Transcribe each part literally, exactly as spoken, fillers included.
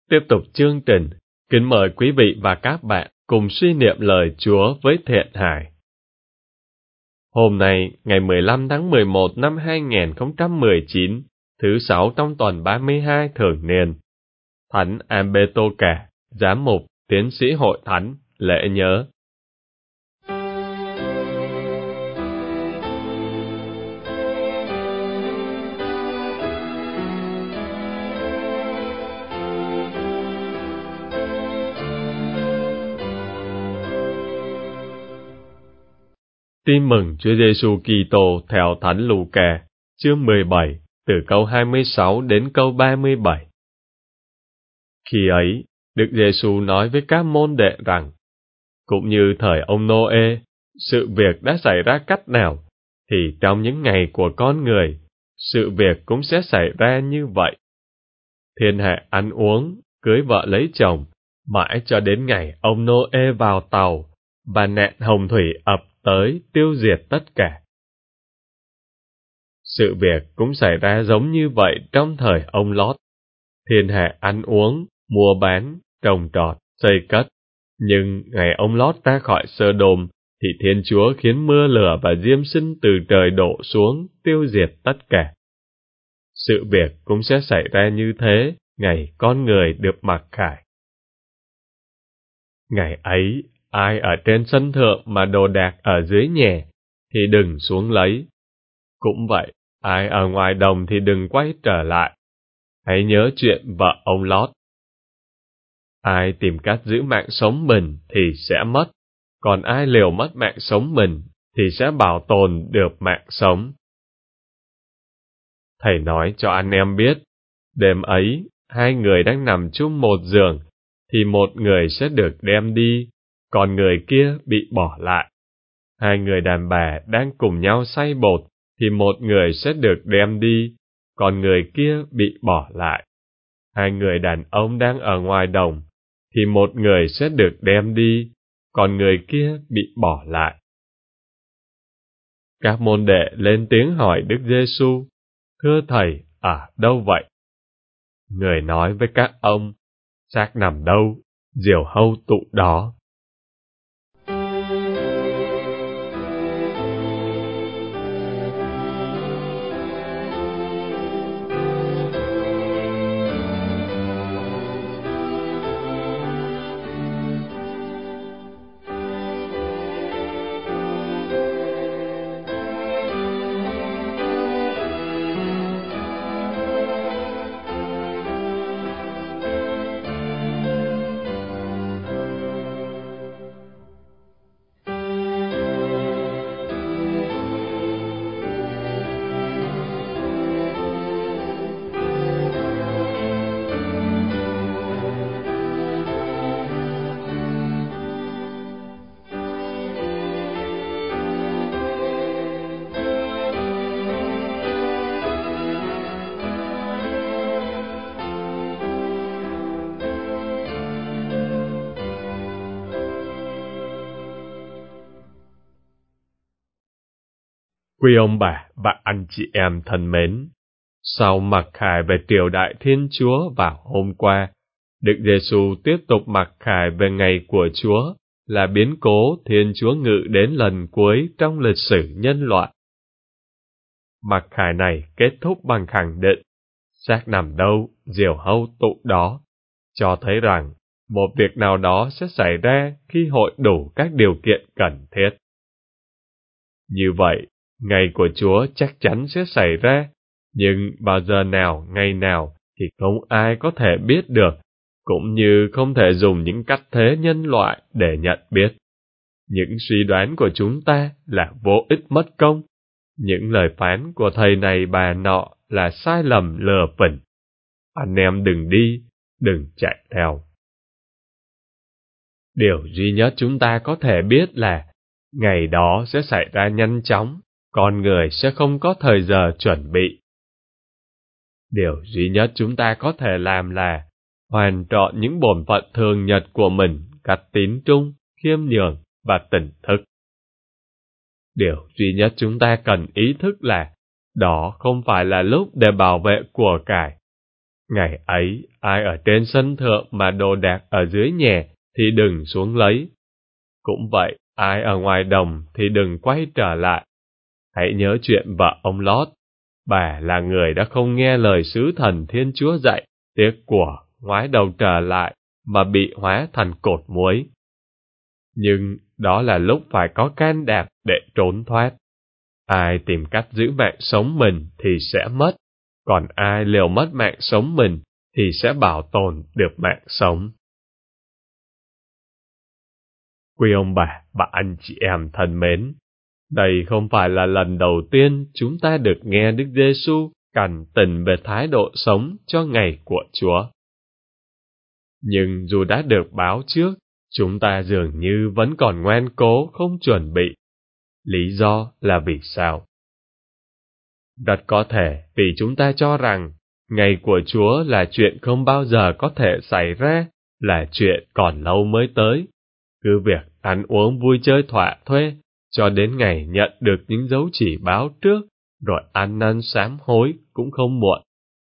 Tiếp tục chương trình, kính mời quý vị và các bạn cùng suy niệm lời Chúa với Thiện Hải. Hôm nay, ngày mười lăm tháng mười một năm hai nghìn không trăm mười chín, thứ sáu trong tuần ba mươi hai thường niên. Thánh Ambetoca, giám mục, tiến sĩ hội thánh, lễ nhớ. Tin mừng Chúa Giêsu Kitô theo Thánh Luca, chương mười bảy, từ câu hai mươi sáu đến câu ba mươi bảy. Khi ấy, Đức Giêsu nói với các môn đệ rằng, cũng như thời ông Nô-ê, sự việc đã xảy ra cách nào, thì trong những ngày của con người, sự việc cũng sẽ xảy ra như vậy. Thiên hạ ăn uống, cưới vợ lấy chồng, mãi cho đến ngày ông Nô-ê vào tàu, và nạn hồng thủy ập tới tiêu diệt tất cả. Sự việc cũng xảy ra giống như vậy trong thời ông Lót. Thiên hạ ăn uống, mua bán, trồng trọt, xây cất. Nhưng ngày ông Lót ra khỏi Sơ-đôm, thì Thiên Chúa khiến mưa lửa và diêm sinh từ trời đổ xuống, tiêu diệt tất cả. Sự việc cũng sẽ xảy ra như thế, ngày con người được mặc khải. Ngày ấy, ai ở trên sân thượng mà đồ đạc ở dưới nhà, thì đừng xuống lấy. Cũng vậy, ai ở ngoài đồng thì đừng quay trở lại. Hãy nhớ chuyện vợ ông Lót. Ai tìm cách giữ mạng sống mình thì sẽ mất, còn ai liều mất mạng sống mình thì sẽ bảo tồn được mạng sống. Thầy nói cho anh em biết, đêm ấy, hai người đang nằm chung một giường, thì một người sẽ được đem đi, còn người kia bị bỏ lại. Hai người đàn bà đang cùng nhau xay bột, thì một người sẽ được đem đi, còn người kia bị bỏ lại. Hai người đàn ông đang ở ngoài đồng, thì một người sẽ được đem đi, còn người kia bị bỏ lại. Các môn đệ lên tiếng hỏi Đức Giêsu, thưa Thầy, ở đâu vậy? Người nói với các ông, xác nằm đâu, diều hâu tụ đó. Quý ông bà và anh chị em thân mến, sau mặc khải về triều đại Thiên Chúa vào hôm qua, Đức Giêsu tiếp tục mặc khải về ngày của Chúa, là biến cố Thiên Chúa ngự đến lần cuối trong lịch sử nhân loại. Mặc khải này kết thúc bằng khẳng định, xác nằm đâu, diều hâu tụ đó, cho thấy rằng một việc nào đó sẽ xảy ra khi hội đủ các điều kiện cần thiết. Như vậy, ngày của Chúa chắc chắn sẽ xảy ra, nhưng bao giờ nào, ngày nào thì không ai có thể biết được, cũng như không thể dùng những cách thế nhân loại để nhận biết. Những suy đoán của chúng ta là vô ích mất công, những lời phán của thầy này bà nọ là sai lầm lừa phỉnh. Anh em đừng đi, đừng chạy theo. Điều duy nhất chúng ta có thể biết là ngày đó sẽ xảy ra nhanh chóng, con người sẽ không có thời giờ chuẩn bị. Điều duy nhất chúng ta có thể làm là hoàn trọn những bổn phận thường nhật của mình, cách tín trung, khiêm nhường và tỉnh thức. Điều duy nhất chúng ta cần ý thức là đó không phải là lúc để bảo vệ của cải. Ngày ấy, ai ở trên sân thượng mà đồ đạc ở dưới nhà thì đừng xuống lấy. Cũng vậy, ai ở ngoài đồng thì đừng quay trở lại. Hãy nhớ chuyện vợ ông Lót. Bà là người đã không nghe lời sứ thần Thiên Chúa dạy, tiếc của, ngoái đầu trở lại, mà bị hóa thành cột muối. Nhưng đó là lúc phải có can đảm để trốn thoát. Ai tìm cách giữ mạng sống mình thì sẽ mất, còn ai liều mất mạng sống mình thì sẽ bảo tồn được mạng sống. Quý ông bà, bà anh chị em thân mến, đây không phải là lần đầu tiên chúng ta được nghe Đức Giêsu cảnh tỉnh về thái độ sống cho ngày của Chúa. Nhưng dù đã được báo trước, chúng ta dường như vẫn còn ngoan cố không chuẩn bị. Lý do là vì sao? Rất có thể vì chúng ta cho rằng ngày của Chúa là chuyện không bao giờ có thể xảy ra, là chuyện còn lâu mới tới. Cứ việc ăn uống vui chơi thỏa thuê, cho đến ngày nhận được những dấu chỉ báo trước, rồi ăn năn sám hối cũng không muộn.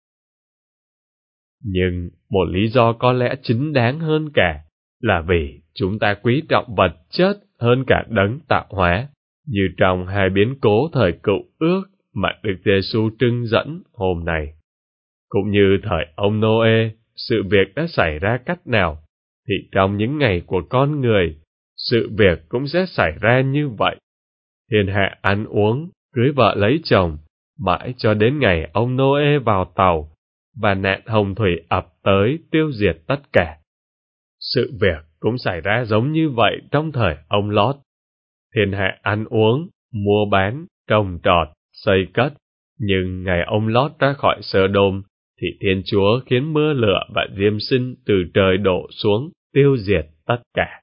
Nhưng một lý do có lẽ chính đáng hơn cả là vì chúng ta quý trọng vật chất hơn cả đấng tạo hóa, như trong hai biến cố thời Cựu Ước mà Đức Giêsu trưng dẫn hôm nay. Cũng như thời ông Nô-ê, sự việc đã xảy ra cách nào, thì trong những ngày của con người, sự việc cũng sẽ xảy ra như vậy. Thiên hạ ăn uống, cưới vợ lấy chồng, mãi cho đến ngày ông Nô-ê vào tàu, và nạn hồng thủy ập tới tiêu diệt tất cả. Sự việc cũng xảy ra giống như vậy trong thời ông Lót. Thiên hạ ăn uống, mua bán, trồng trọt, xây cất, nhưng ngày ông Lót ra khỏi Sơ-đôm, thì Thiên Chúa khiến mưa lửa và diêm sinh từ trời đổ xuống, tiêu diệt tất cả.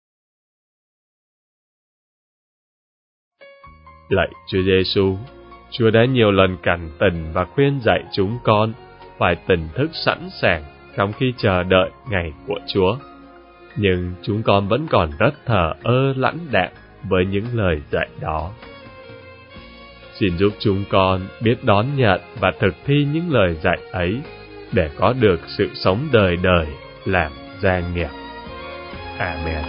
Lạy Chúa Giêsu, Chúa đã nhiều lần cảnh tỉnh và khuyên dạy chúng con phải tỉnh thức sẵn sàng trong khi chờ đợi ngày của Chúa. Nhưng chúng con vẫn còn rất thờ ơ lãnh đạm với những lời dạy đó. Xin giúp chúng con biết đón nhận và thực thi những lời dạy ấy để có được sự sống đời đời làm gia nghiệp. Amen.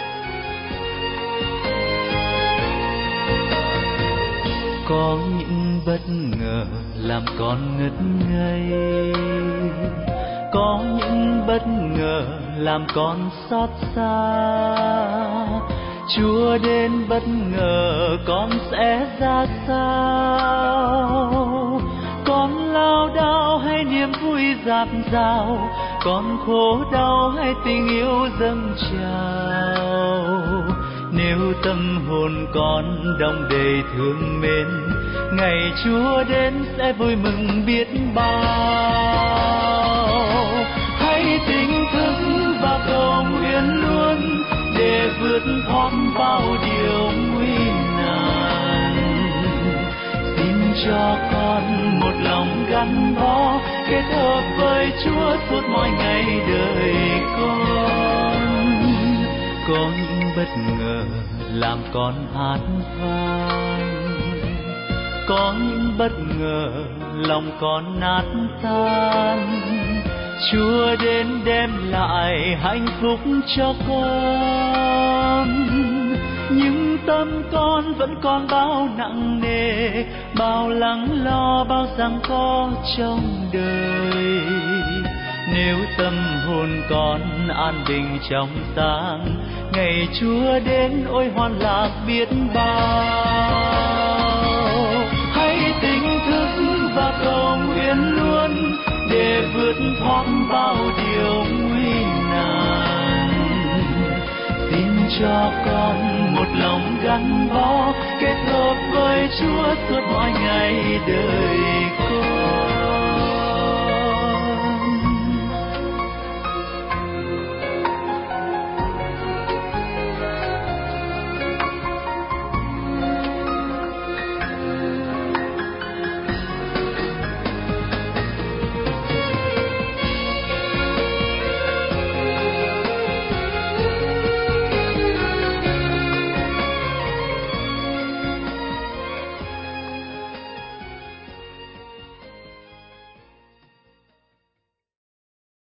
Có những bất ngờ làm con ngất ngây, có những bất ngờ làm con xót xa. Chúa đến bất ngờ con sẽ ra sao? Con lao đao hay niềm vui dạt dào, con khổ đau hay tình yêu dâng trào? Nếu tâm hồn con đong đầy thương mến, ngày Chúa đến sẽ vui mừng biết bao. Hãy tỉnh thức và cầu nguyện luôn để vượt thoát bao điều nguy nan. Xin cho con một lòng gắn bó, kết hợp với Chúa suốt mọi ngày đời con. Có những bất ngờ làm con hát vang, có những bất ngờ lòng con nát tan. Chúa đến đem lại hạnh phúc cho con, nhưng tâm con vẫn còn bao nặng nề, bao lắng lo, bao giằng co trong đời. Nếu tâm hồn con an bình trong sáng, ngày Chúa đến ôi hoan lạc biết bao. Hãy tỉnh thức và cầu nguyện luôn để vượt thoát bao điều nguy nan. Xin cho con một lòng gắn bó, kết hợp với Chúa suốt mọi ngày đời con.